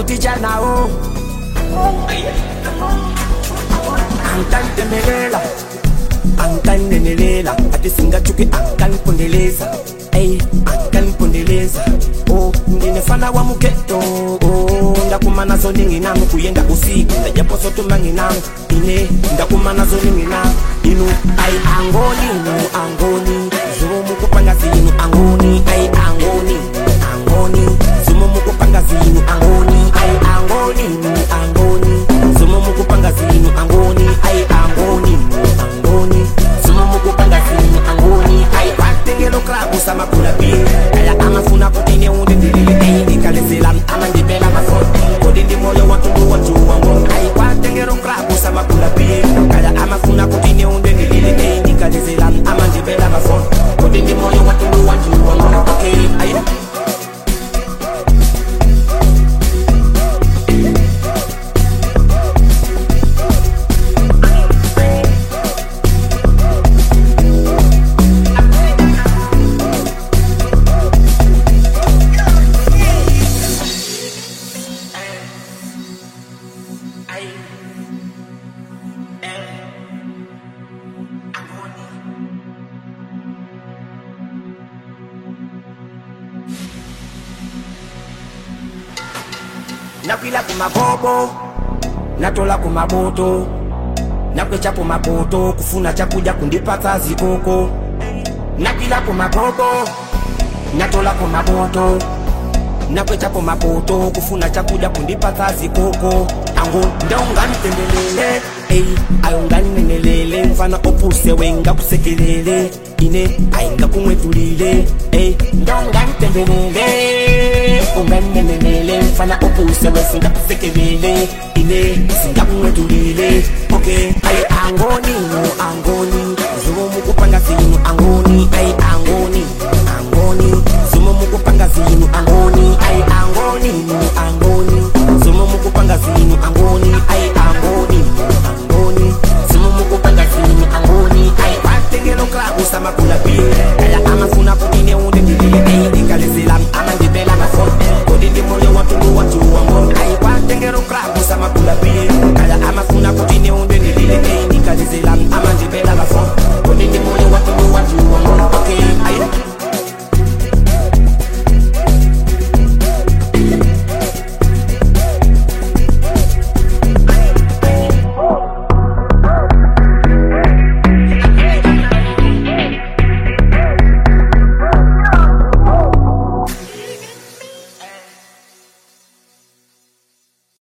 kutijana o antantemelela antanenelela ati singachuki ankanpondeleza ey ankanpondeleza oh ndinefana wa muketo oh ndakumana zo ninginamu kuyenda usiku ndajapo sotumanginamu ine ndakumana zo ninginamu inu ay angoni no angoni zumu kupanga zinu angoni ay angoni angoni zumu kupanga zinu angoni ay angoni no angoni zumu kupanga zinu angoni ay angoni angoni zumu kupanga zinu angoni ay patengelo klabu sama kula bi aya amafuna kutine unde dilile ay ikalezela amandibela mafon kodindi moyo watu watu wango ay patengelo klabu sama kula bi aya amafuna kutine unde dilile ay ikalezela amandibela mafon kodindi moyo watu wango okay ay napila kumabobo natola kumaboto nakwecha kumaboto kufuna chakuja kundipata zikoko napila kumabobo natola kumaboto nakwecha kumaboto kufuna chakuja kundipata zikoko ango ndongani tendelele ey ayongani nenelele mfana opuse wenga kusekelele ine ainga kumwetulile ey ndongani tendelele unganenenele mfana opuse wesinga kusekelele ine singa kumwetulile okay